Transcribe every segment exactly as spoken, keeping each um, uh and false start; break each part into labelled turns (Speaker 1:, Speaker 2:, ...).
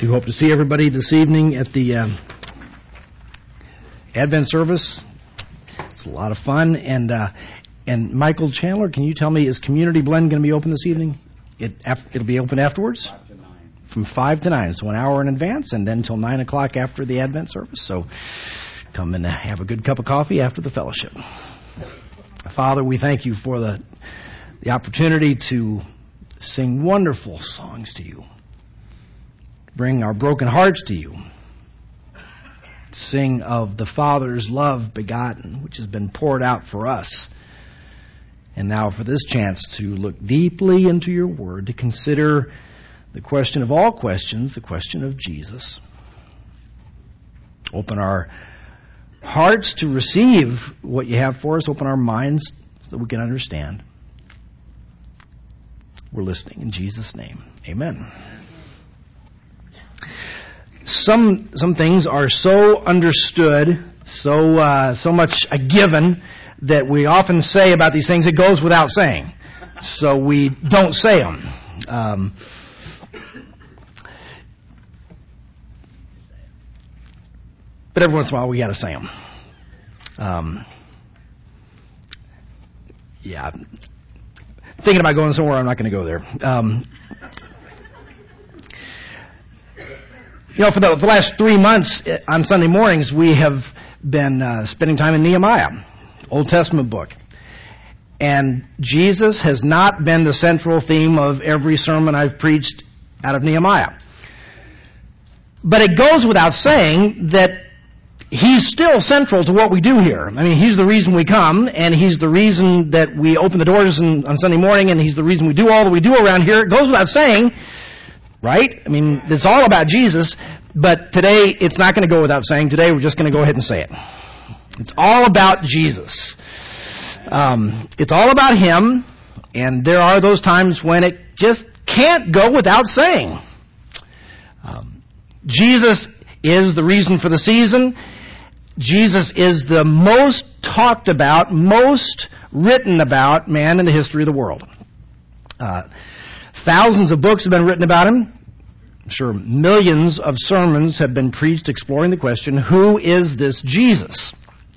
Speaker 1: do hope to see everybody this evening at the um, Advent service. It's a lot of fun. And uh, and Michael Chandler, can you tell me, is Community Blend going to be open this evening? It, it'll be open afterwards?
Speaker 2: Five to nine.
Speaker 1: From five to nine, so an hour in advance, and then until nine o'clock after the Advent service. So come and have a good cup of coffee after the fellowship. Father, we thank you for the the opportunity to sing wonderful songs to you, bring our broken hearts to you, to sing of the Father's love begotten, which has been poured out for us. And now for this chance to look deeply into your word, to consider the question of all questions, the question of Jesus. Open our hearts to receive what you have for us. Open our minds so that we can understand. We're listening in Jesus' name. Amen. Some some things are so understood, so uh, so much a given, that we often say about these things it goes without saying. So we don't say them. Um, but every once in a while we got to say them. Um, yeah. Thinking about going somewhere, I'm not going to go there. Um, you know, for the, for the last three months on Sunday mornings, we have been uh, spending time in Nehemiah, Old Testament book. And Jesus has not been the central theme of every sermon I've preached out of Nehemiah. But it goes without saying that he's still central to what we do here. I mean, he's the reason we come, and he's the reason that we open the doors in, on Sunday morning, and he's the reason we do all that we do around here. It goes without saying, right? I mean, it's all about Jesus, but today it's not going to go without saying. Today we're just going to go ahead and say it. It's all about Jesus. Um, it's all about him, and there are those times when it just can't go without saying. Um, Jesus is the reason for the season. Jesus is the most talked about, most written about man in the history of the world. Uh, thousands of books have been written about him. I'm sure millions of sermons have been preached exploring the question, who is this Jesus?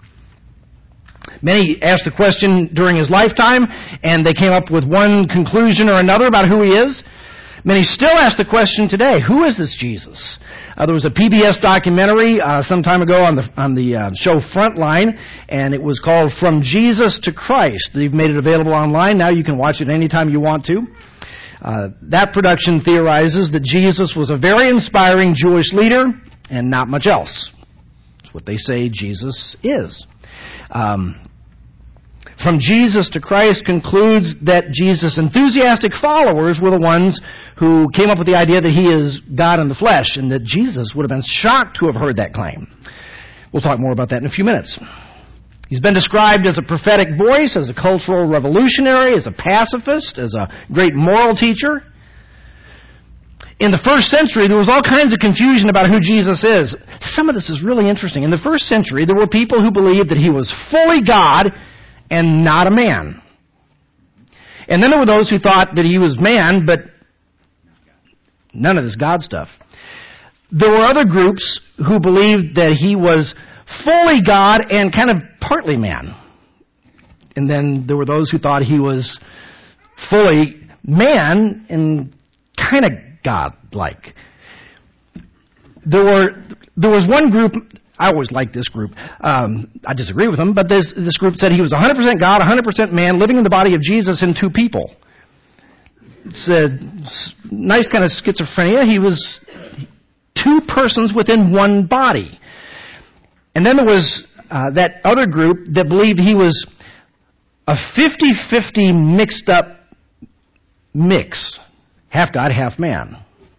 Speaker 1: Many asked the question during his lifetime, and they came up with one conclusion or another about who he is. Many still ask the question today, who is this Jesus? Uh, there was a P B S documentary uh, some time ago on the on the uh, show Frontline, and it was called From Jesus to Christ. They've made it available online. Now you can watch it anytime you want to. Uh, that production theorizes that Jesus was a very inspiring Jewish leader and not much else. That's what they say Jesus is. Um, From Jesus to Christ concludes that Jesus' enthusiastic followers were the ones who came up with the idea that he is God in the flesh, and that Jesus would have been shocked to have heard that claim. We'll talk more about that in a few minutes. He's been described as a prophetic voice, as a cultural revolutionary, as a pacifist, as a great moral teacher. In the first century, there was all kinds of confusion about who Jesus is. Some of this is really interesting. In the first century, there were people who believed that he was fully God and not a man. And then there were those who thought that he was man, but none of this God stuff. There were other groups who believed that he was fully God and kind of partly man. And then there were those who thought he was fully man and kind of God-like. There were there was one group. I always liked this group. Um, I disagree with them, but this this group said he was one hundred percent God, one hundred percent man, living in the body of Jesus in two people. It's a nice kind of schizophrenia. He was two persons within one body. And then there was uh, that other group that believed he was a fifty-fifty mixed up mix. Half God, half man.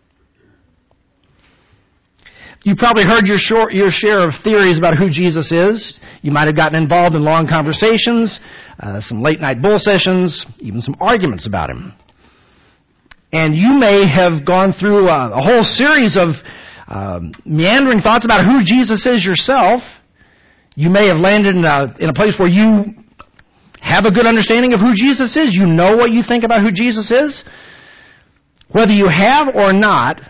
Speaker 1: You probably heard your, short, your share of theories about who Jesus is. You might have gotten involved in long conversations, uh, some late-night bull sessions, even some arguments about him. And you may have gone through a, a whole series of um, meandering thoughts about who Jesus is yourself. You may have landed in a, in a place where you have a good understanding of who Jesus is. You know what you think about who Jesus is. Whether you have or not,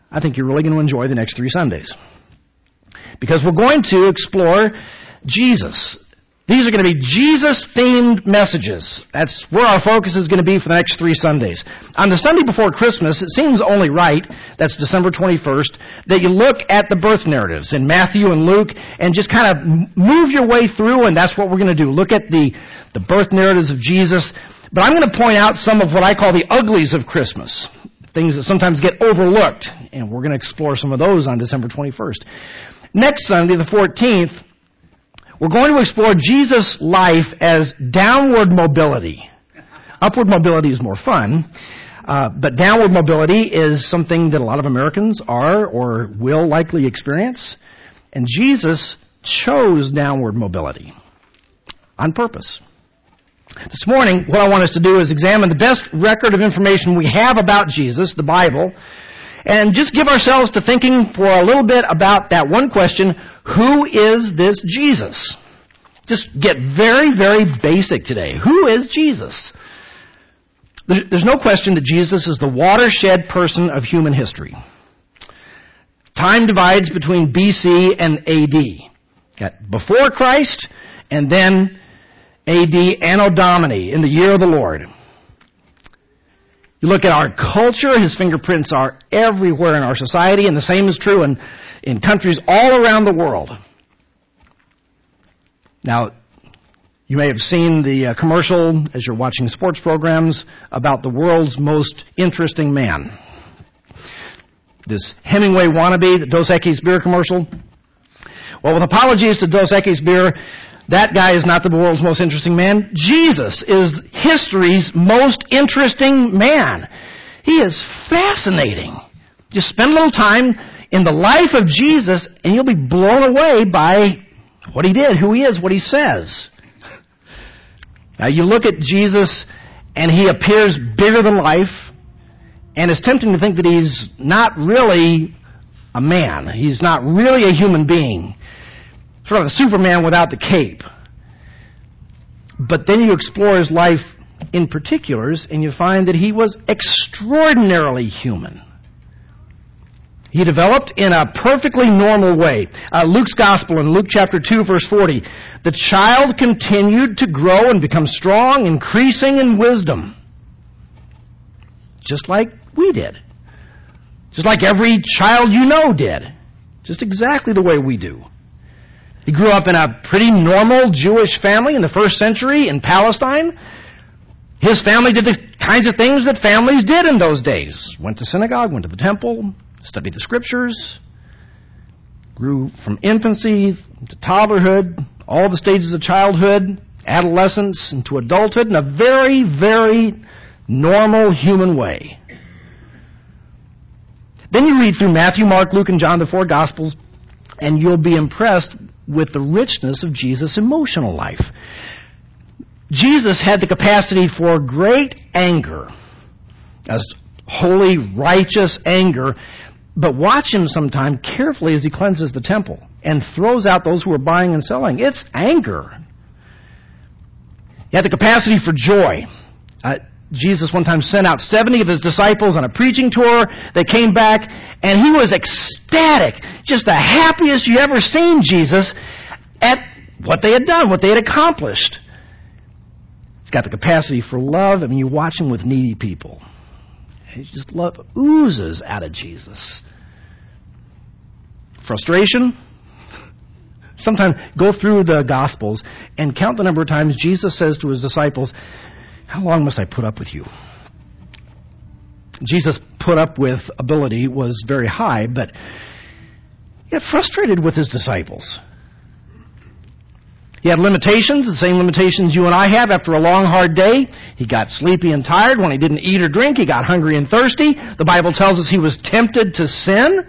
Speaker 1: I think you're really going to enjoy the next three Sundays. Because we're going to explore Jesus. These are going to be Jesus-themed messages. That's where our focus is going to be for the next three Sundays. On the Sunday before Christmas, it seems only right, that's December twenty-first, that you look at the birth narratives in Matthew and Luke and just kind of move your way through, and that's what we're going to do. Look at the, the birth narratives of Jesus. But I'm going to point out some of what I call the uglies of Christmas, things that sometimes get overlooked, and we're going to explore some of those on December twenty-first. Next Sunday, the fourteenth, we're going to explore Jesus' life as downward mobility. Upward mobility is more fun, uh, but downward mobility is something that a lot of Americans are or will likely experience. And Jesus chose downward mobility on purpose. This morning, what I want us to do is examine the best record of information we have about Jesus, the Bible, and just give ourselves to thinking for a little bit about that one question: who is this Jesus? Just get very, very basic today. Who is Jesus? There's no question that Jesus is the watershed person of human history. Time divides between B C and A D. Got before Christ and then A D, Anno Domini, in the year of the Lord. You look at our culture, his fingerprints are everywhere in our society, and the same is true in, in countries all around the world. Now, you may have seen the uh, commercial as you're watching sports programs about the world's most interesting man. This Hemingway wannabe, the Dos Equis beer commercial. Well, with apologies to Dos Equis beer, that guy is not the world's most interesting man. Jesus is history's most interesting man. He is fascinating. Just spend a little time in the life of Jesus and you'll be blown away by what he did, who he is, what he says. Now you look at Jesus and he appears bigger than life, and it's tempting to think that he's not really a man. He's not really a human being. Sort of a Superman without the cape. But then you explore his life in particulars, and you find that he was extraordinarily human. He developed in a perfectly normal way. Uh, Luke's Gospel in Luke chapter two, verse forty. The child continued to grow and become strong, increasing in wisdom. Just like we did. Just like every child you know did. Just exactly the way we do. He grew up in a pretty normal Jewish family in the first century in Palestine. His family did the kinds of things that families did in those days. Went to synagogue, went to the temple, studied the scriptures, grew from infancy to toddlerhood, all the stages of childhood, adolescence, into adulthood in a very, very normal human way. Then you read through Matthew, Mark, Luke, and John, the four Gospels, and you'll be impressed with the richness of Jesus' emotional life. Jesus had the capacity for great anger, as holy, righteous anger, but watch him sometime carefully as he cleanses the temple and throws out those who are buying and selling. It's anger. He had the capacity for joy. Uh, Jesus one time sent out seventy of his disciples on a preaching tour. They came back, and he was ecstatic, just the happiest you ever seen Jesus at what they had done, what they had accomplished. He's got the capacity for love. I mean, you watch him with needy people. He just love oozes out of Jesus. Frustration. Sometimes go through the Gospels and count the number of times Jesus says to his disciples, "How long must I put up with you?" Jesus' put up with ability was very high, but he got frustrated with his disciples. He had limitations, the same limitations you and I have after a long, hard day. He got sleepy and tired when he didn't eat or drink. He got hungry and thirsty. The Bible tells us he was tempted to sin.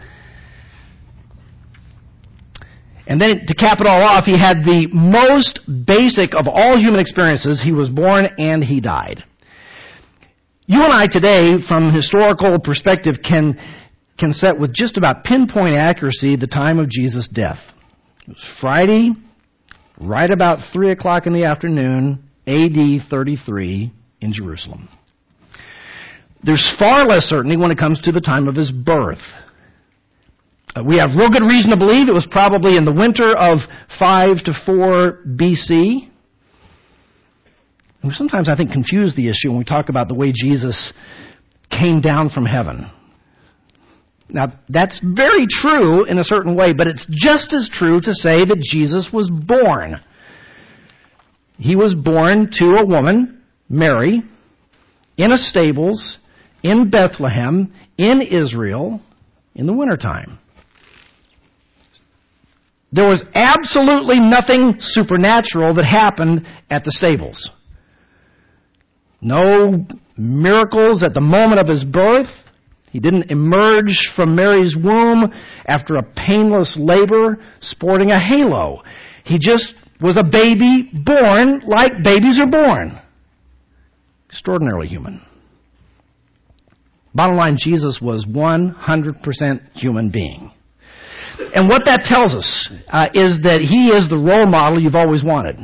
Speaker 1: And then to cap it all off, he had the most basic of all human experiences. He was born and he died. You and I today, from historical perspective, can, can set with just about pinpoint accuracy the time of Jesus' death. It was Friday, right about three o'clock in the afternoon, A D thirty-three, in Jerusalem. There's far less certainty when it comes to the time of his birth. Uh, we have real good reason to believe it was probably in the winter of five to four B C. We sometimes, I think, confuse the issue when we talk about the way Jesus came down from heaven. Now, that's very true in a certain way, but it's just as true to say that Jesus was born. He was born to a woman, Mary, in a stables, in Bethlehem, in Israel, in the wintertime. There was absolutely nothing supernatural that happened at the stables. No miracles at the moment of his birth. He didn't emerge from Mary's womb after a painless labor sporting a halo. He just was a baby born like babies are born. Extraordinarily human. Bottom line, Jesus was one hundred percent human being. And what that tells us uh, is that he is the role model you've always wanted.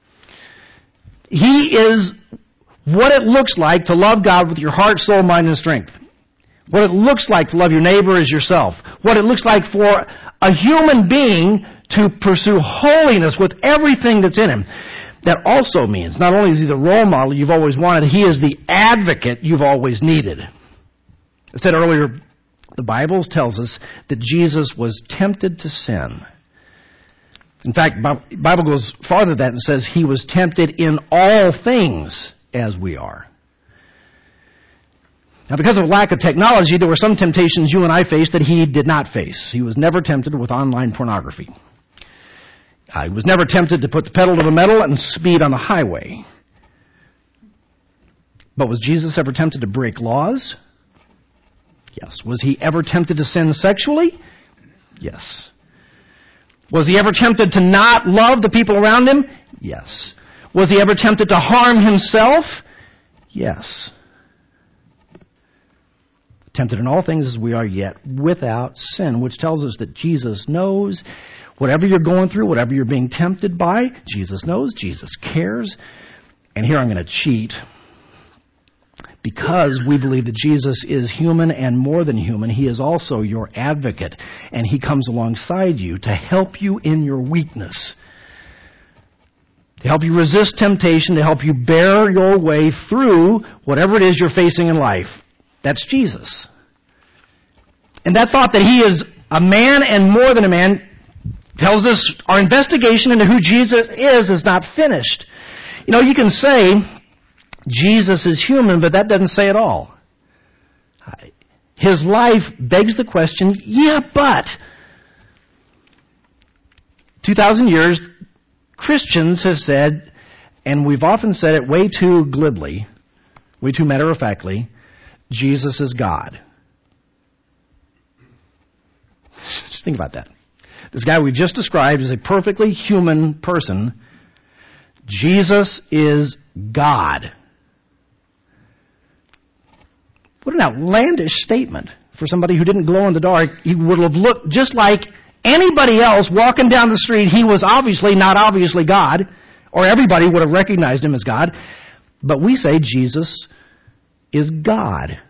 Speaker 1: He is what it looks like to love God with your heart, soul, mind, and strength. What it looks like to love your neighbor as yourself. What it looks like for a human being to pursue holiness with everything that's in him. That also means not only is he the role model you've always wanted, he is the advocate you've always needed. I said earlier, the Bible tells us that Jesus was tempted to sin. In fact, the Bible goes farther than that and says he was tempted in all things as we are. Now, because of lack of technology, there were some temptations you and I faced that he did not face. He was never tempted with online pornography. Uh, he was never tempted to put the pedal to the metal and speed on the highway. But was Jesus ever tempted to break laws? Yes. Was he ever tempted to sin sexually? Yes. Was he ever tempted to not love the people around him? Yes. Was he ever tempted to harm himself? Yes. Tempted in all things as we are, yet without sin, which tells us that Jesus knows whatever you're going through, whatever you're being tempted by, Jesus knows, Jesus cares. And here I'm going to cheat. Because we believe that Jesus is human and more than human, he is also your advocate. And he comes alongside you to help you in your weakness. To help you resist temptation, to help you bear your way through whatever it is you're facing in life. That's Jesus. And that thought that he is a man and more than a man tells us our investigation into who Jesus is is not finished. You know, you can say Jesus is human, but that doesn't say it all. His life begs the question, yeah, but two thousand years, Christians have said, and we've often said it way too glibly, way too matter-of-factly, Jesus is God. Just think about that. This guy we just described is a perfectly human person. Jesus is God. What an outlandish statement for somebody who didn't glow in the dark. He would have looked just like anybody else walking down the street. He was obviously not obviously God, or everybody would have recognized him as God. But we say Jesus is God.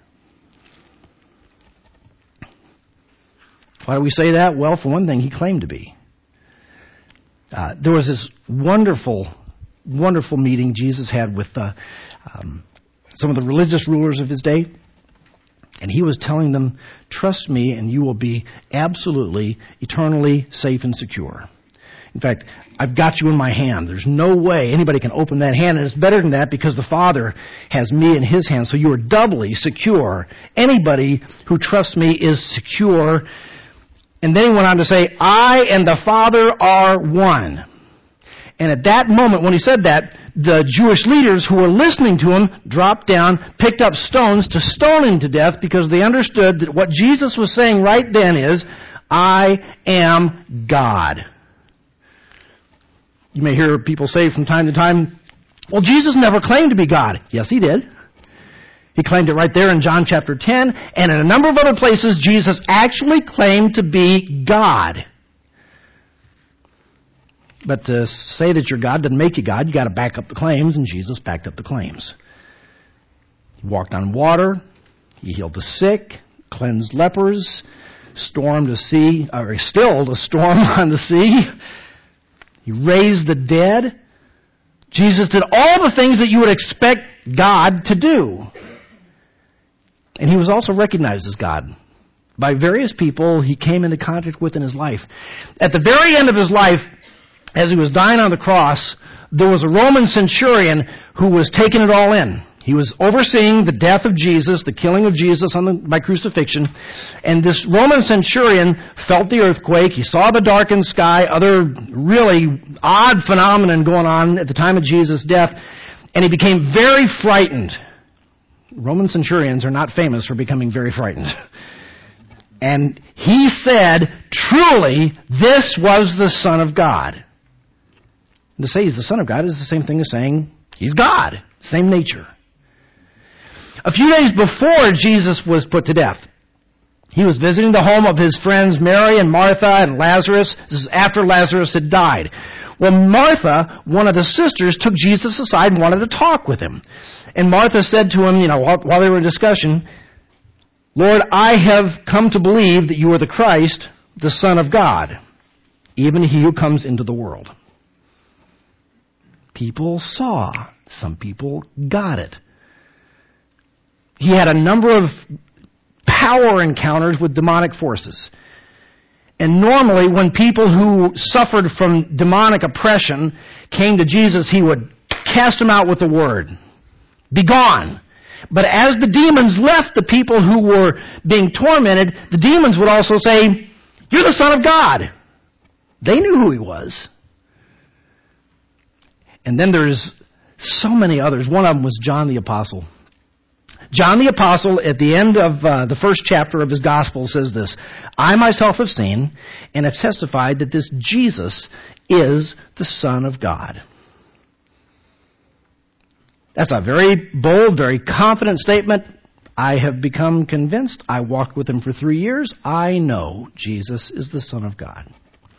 Speaker 1: Why do we say that? Well, for one thing, he claimed to be. Uh, there was this wonderful, wonderful meeting Jesus had with uh, um, some of the religious rulers of his day. And he was telling them, trust me and you will be absolutely, eternally safe and secure. In fact, I've got you in my hand. There's no way anybody can open that hand. And it's better than that because the Father has me in his hand. So you are doubly secure. Anybody who trusts me is secure. And then he went on to say, I and the Father are one. And at that moment, when he said that, the Jewish leaders who were listening to him dropped down, picked up stones to stone him to death because they understood that what Jesus was saying right then is, I am God. You may hear people say from time to time, well, Jesus never claimed to be God. Yes, he did. He claimed it right there in John chapter ten, and in a number of other places, Jesus actually claimed to be God. But to say that you're God doesn't make you God. You got to back up the claims, and Jesus backed up the claims. He walked on water. He healed the sick, cleansed lepers, stormed a sea, or he stilled a storm on the sea. He raised the dead. Jesus did all the things that you would expect God to do. And he was also recognized as God by various people he came into contact with in his life. At the very end of his life, as he was dying on the cross, there was a Roman centurion who was taking it all in. He was overseeing the death of Jesus, the killing of Jesus on the, by crucifixion. And this Roman centurion felt the earthquake. He saw the darkened sky, other really odd phenomenon going on at the time of Jesus' death. And he became very frightened. Roman centurions are not famous for becoming very frightened. And he said, truly, this was the Son of God. And to say he's the Son of God is the same thing as saying he's God. Same nature. A few days before Jesus was put to death, he was visiting the home of his friends Mary and Martha and Lazarus. This is after Lazarus had died. Well, Martha, one of the sisters, took Jesus aside and wanted to talk with him. And Martha said to him, you know, while, while they were in discussion, Lord, I have come to believe that you are the Christ, the Son of God, even he who comes into the world. People saw. Some people got it. He had a number of power encounters with demonic forces. And normally when people who suffered from demonic oppression came to Jesus, he would cast them out with the word, be gone. But as the demons left the people who were being tormented, the demons would also say, you're the Son of God. They knew who he was. And then there's so many others. One of them was John the Apostle. John the Apostle, at the end of uh, the first chapter of his gospel, says this, I myself have seen and have testified that this Jesus is the Son of God. That's a very bold, very confident statement. I have become convinced. I walked with him for three years. I know Jesus is the Son of God.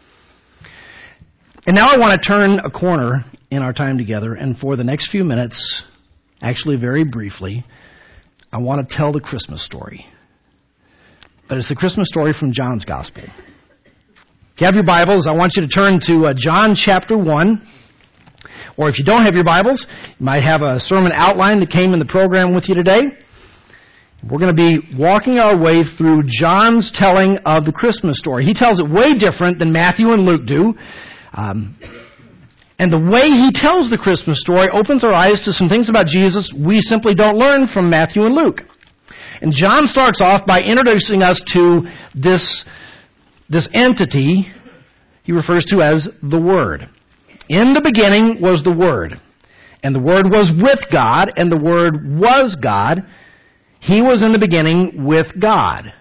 Speaker 1: And now I want to turn a corner in our time together, and for the next few minutes, actually very briefly, I want to tell the Christmas story. But it's the Christmas story from John's Gospel. If you have your Bibles, I want you to turn to uh, John chapter one. Or if you don't have your Bibles, you might have a sermon outline that came in the program with you today. We're going to be walking our way through John's telling of the Christmas story. He tells it way different than Matthew and Luke do. Um, and the way he tells the Christmas story opens our eyes to some things about Jesus we simply don't learn from Matthew and Luke. And John starts off by introducing us to this, this entity he refers to as the Word. In the beginning was the Word, and the Word was with God, and the Word was God. He was in the beginning with God.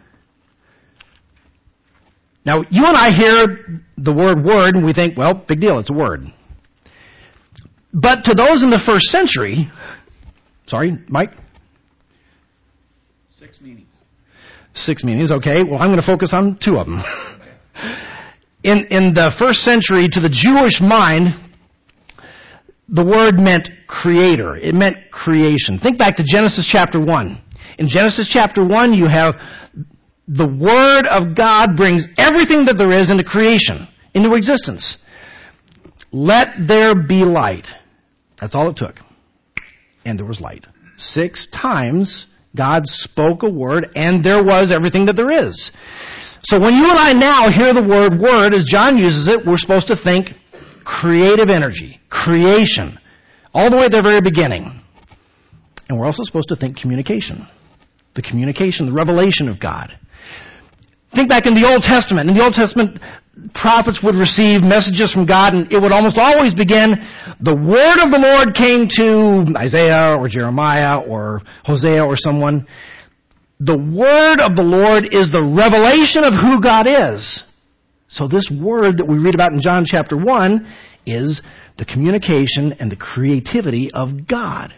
Speaker 1: Now, you and I hear the word word, and we think, well, big deal, it's a word. But to those in the first century, sorry, Mike?
Speaker 2: Six meanings.
Speaker 1: Six meanings, okay. Well, I'm going to focus on two of them. In, in the first century, to the Jewish mind, the word meant creator. It meant creation. Think back to Genesis chapter one. In Genesis chapter one, you have the Word of God brings everything that there is into creation, into existence. Let there be light. That's all it took. And there was light. Six times God spoke a word, and there was everything that there is. So when you and I now hear the word word, as John uses it, we're supposed to think creative energy, creation, all the way at the very beginning. And we're also supposed to think communication. The communication, the revelation of God. Think back in the Old Testament. In the Old Testament, prophets would receive messages from God, and it would almost always begin, the word of the Lord came to Isaiah or Jeremiah or Hosea or someone. The word of the Lord is the revelation of who God is. So this word that we read about in John chapter one is the communication and the creativity of God.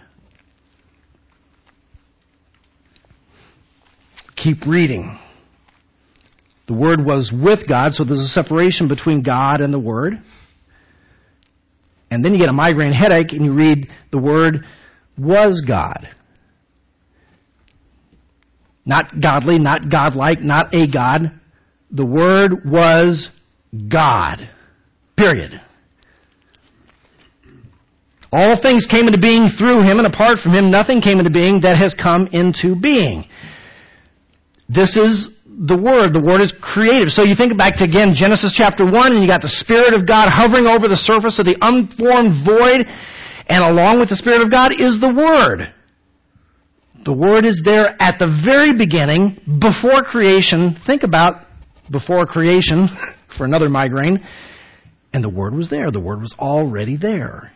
Speaker 1: Keep reading. The Word was with God, so there's a separation between God and the Word. And then you get a migraine headache and you read the Word was God. Not godly, not godlike, not a God, The Word was God. Period. All things came into being through Him, and apart from Him, nothing came into being that has come into being. This is the Word. The Word is creative. So you think back to, again, Genesis chapter one, and you got the Spirit of God hovering over the surface of the unformed void, and along with the Spirit of God is the Word. The Word is there at the very beginning, before creation. Think about before creation, for another migraine, and the Word was there. The Word was already there.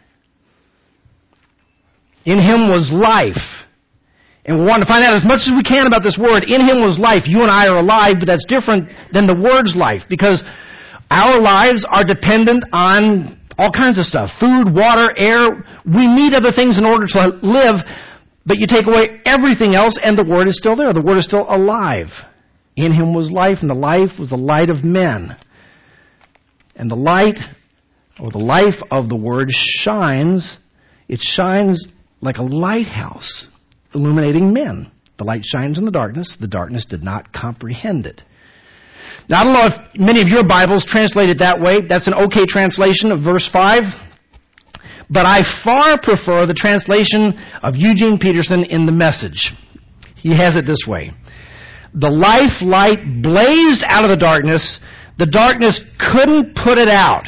Speaker 1: In Him was life. And we want to find out as much as we can about this Word. In Him was life. You and I are alive, but that's different than the Word's life, because our lives are dependent on all kinds of stuff. Food, water, air. We need other things in order to live, but you take away everything else and the Word is still there. The Word is still alive. In Him was life, and the life was the light of men. And the light, or the life of the Word shines. It shines like a lighthouse, illuminating men. The light shines in the darkness. The darkness did not comprehend it. Now, I don't know if many of your Bibles translate it that way. That's an okay translation of verse five. But I far prefer the translation of Eugene Peterson in the Message. He has it this way. The life light blazed out of the darkness. The darkness couldn't put it out.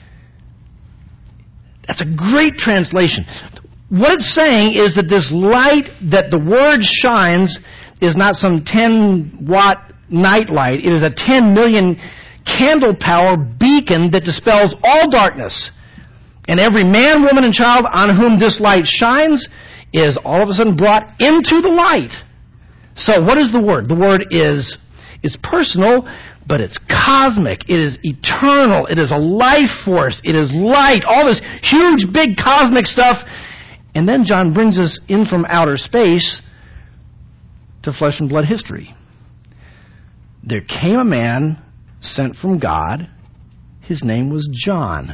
Speaker 1: That's a great translation. What it's saying is that this light that the Word shines is not some ten watt night light. It is a ten million candle power beacon that dispels all darkness. And every man, woman, and child on whom this light shines is all of a sudden brought into the light. So what is the Word? The Word is, is personal, but it's cosmic. It is eternal. It is a life force. It is light. All this huge, big cosmic stuff. And then John brings us in from outer space to flesh and blood history. There came a man sent from God. His name was John.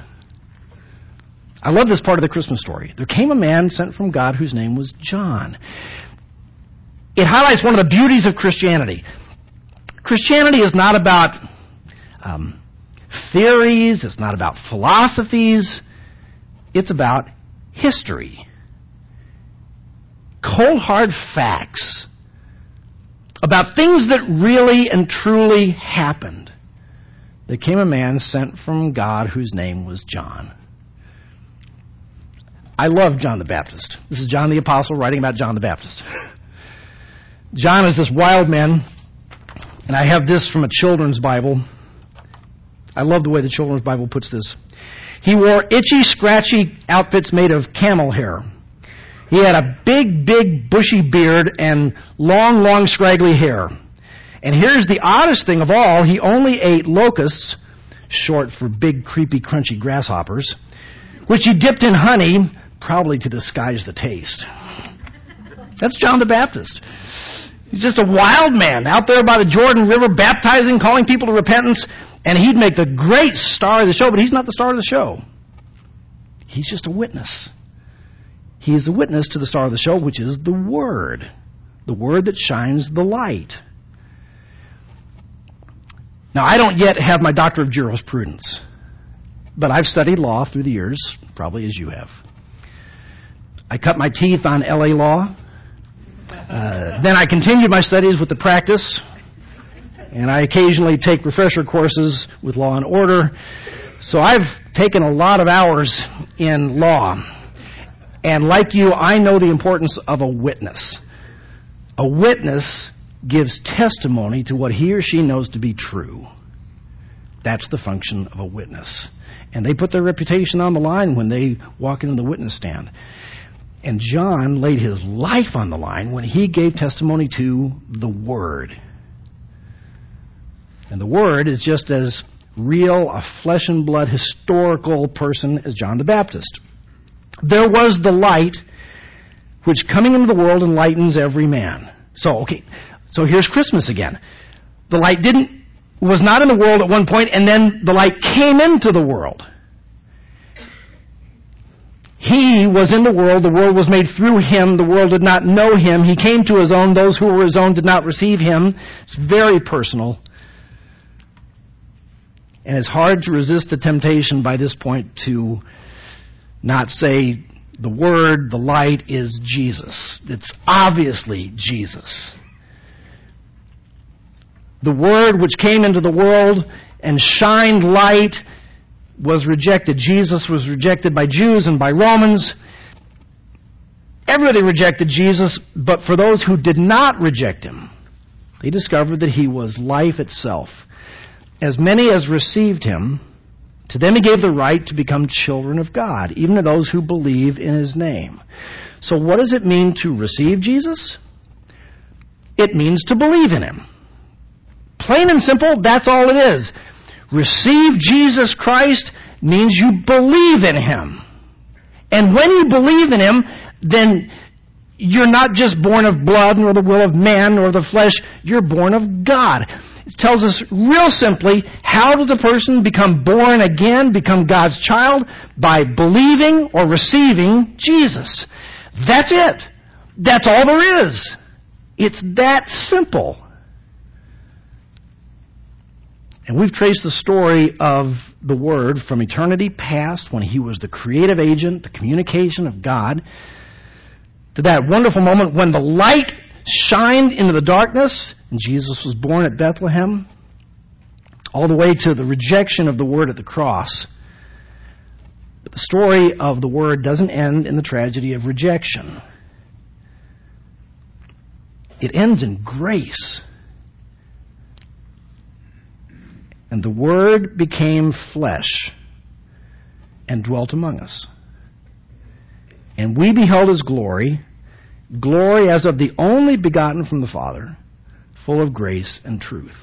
Speaker 1: I love this part of the Christmas story. There came a man sent from God whose name was John. It highlights one of the beauties of Christianity. Christianity is not about um, theories. It's not about philosophies. It's about history. Cold, hard facts about things that really and truly happened. There came a man sent from God whose name was John. I love John the Baptist. This is John the Apostle writing about John the Baptist. John is this wild man, and I have this from a children's Bible. I love the way the children's Bible puts this. He wore itchy, scratchy outfits made of camel hair. He had a big, big, bushy beard and long, long, scraggly hair. And here's the oddest thing of all. He only ate locusts, short for big, creepy, crunchy grasshoppers, which he dipped in honey, probably to disguise the taste. That's John the Baptist. He's just a wild man out there by the Jordan River, baptizing, calling people to repentance, and he'd make the great star of the show, but he's not the star of the show. He's just a witness. He is the witness to the star of the show, which is the Word. The Word that shines the light. Now, I don't yet have my Doctor of Jurisprudence, but I've studied law through the years, probably as you have. I cut my teeth on L A law. Uh, then I continued my studies with the practice, and I occasionally take refresher courses with Law and Order. So I've taken a lot of hours in law. And like you, I know the importance of a witness. A witness gives testimony to what he or she knows to be true. That's the function of a witness. And they put their reputation on the line when they walk into the witness stand. And John laid his life on the line when he gave testimony to the Word. And the Word is just as real, a flesh and blood, historical person as John the Baptist. There was the light which coming into the world enlightens every man. So, okay, so here's Christmas again. The light didn't, was not in the world at one point, and then the light came into the world. He was in the world, the world was made through him, the world did not know him. He came to his own, those who were his own did not receive him. It's very personal. And it's hard to resist the temptation by this point to not say the Word, the light, is Jesus. It's obviously Jesus. The Word which came into the world and shined light was rejected. Jesus was rejected by Jews and by Romans. Everybody rejected Jesus, but for those who did not reject him, they discovered that he was life itself. As many as received him, to them he gave the right to become children of God, even to those who believe in his name. So what does it mean to receive Jesus? It means to believe in him. Plain and simple, that's all it is. Receive Jesus Christ means you believe in him. And when you believe in him, then you're not just born of blood, nor the will of man, nor the flesh. You're born of God. It tells us real simply, how does a person become born again, become God's child? By believing or receiving Jesus. That's it. That's all there is. It's that simple. And we've traced the story of the Word from eternity past, when he was the creative agent, the communication of God, to that wonderful moment when the light shined into the darkness and Jesus was born at Bethlehem, all the way to the rejection of the Word at the cross. But the story of the Word doesn't end in the tragedy of rejection. It ends in grace. And the Word became flesh and dwelt among us. And we beheld his glory, glory as of the only begotten from the Father, full of grace and truth.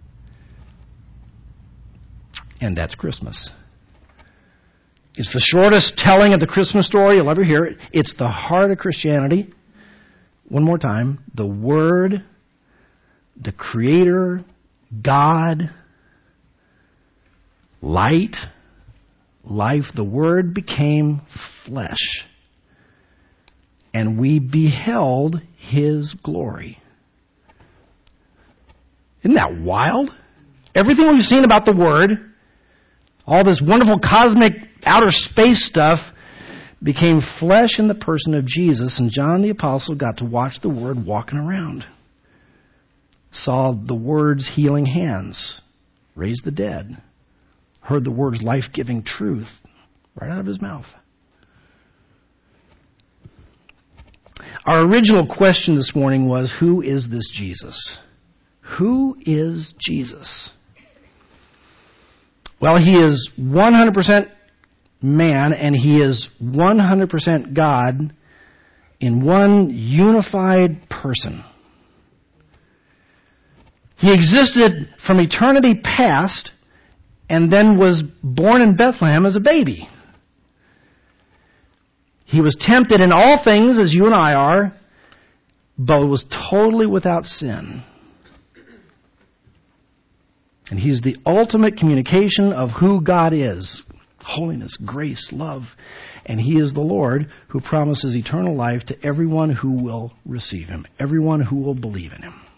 Speaker 1: And that's Christmas. It's the shortest telling of the Christmas story you'll ever hear. It's the heart of Christianity. One more time. The Word, the Creator, God, light, life, the Word became flesh. And we beheld his glory. Isn't that wild? Everything we've seen about the Word, all this wonderful cosmic outer space stuff, became flesh in the person of Jesus, and John the Apostle got to watch the Word walking around. Saw the Word's healing hands, raise the dead, heard the Word's life-giving truth right out of his mouth. Our original question this morning was, who is this Jesus? Who is Jesus? Well, he is one hundred percent man and he is one hundred percent God in one unified person. He existed from eternity past and then was born in Bethlehem as a baby. He was tempted in all things as you and I are, but was totally without sin. And he's the ultimate communication of who God is. Holiness, grace, love. And he is the Lord who promises eternal life to everyone who will receive him, everyone who will believe in him.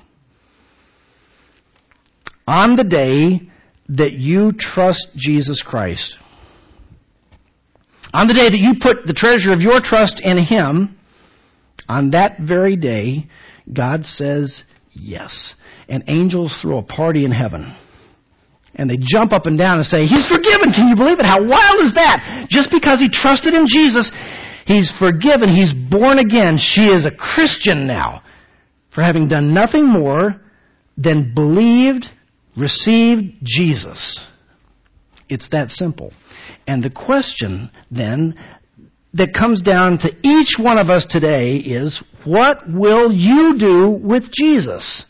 Speaker 1: On the day that you trust Jesus Christ, on the day that you put the treasure of your trust in him, on that very day, God says yes. And angels throw a party in heaven. And they jump up and down and say, he's forgiven. Can you believe it? How wild is that? Just because he trusted in Jesus, he's forgiven. He's born again. She is a Christian now for having done nothing more than believed, received Jesus. It's that simple. And the question then that comes down to each one of us today is, what will you do with Jesus?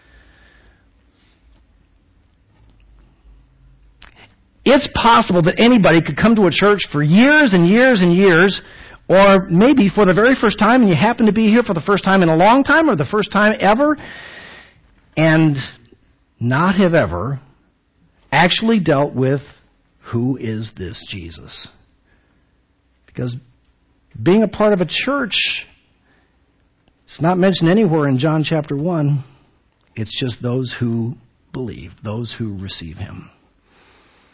Speaker 1: It's possible that anybody could come to a church for years and years and years, or maybe for the very first time, and you happen to be here for the first time in a long time, or the first time ever, and not have ever actually dealt with, who is this Jesus? Because being a part of a church, it's not mentioned anywhere in John chapter one. It's just those who believe, those who receive him.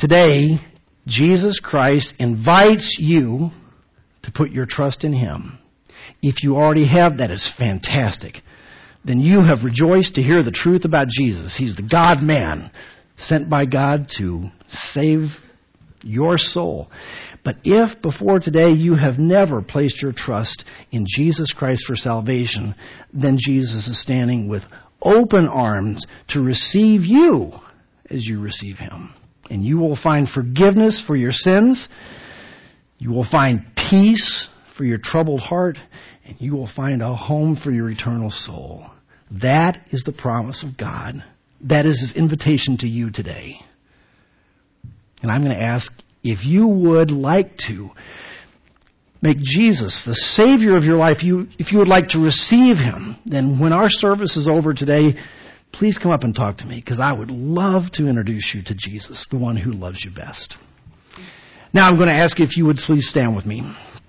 Speaker 1: Today, Jesus Christ invites you to put your trust in Him. If you already have, that is fantastic. Then you have rejoiced to hear the truth about Jesus. He's the God-man sent by God to save your soul. But if before today you have never placed your trust in Jesus Christ for salvation, then Jesus is standing with open arms to receive you as you receive Him. And you will find forgiveness for your sins. You will find peace for your troubled heart. And you will find a home for your eternal soul. That is the promise of God. That is His invitation to you today. And I'm going to ask if you would like to make Jesus the Savior of your life, you, if you would like to receive Him, then when our service is over today, please come up and talk to me, because I would love to introduce you to Jesus, the one who loves you best. Now I'm going to ask you if you would please stand with me.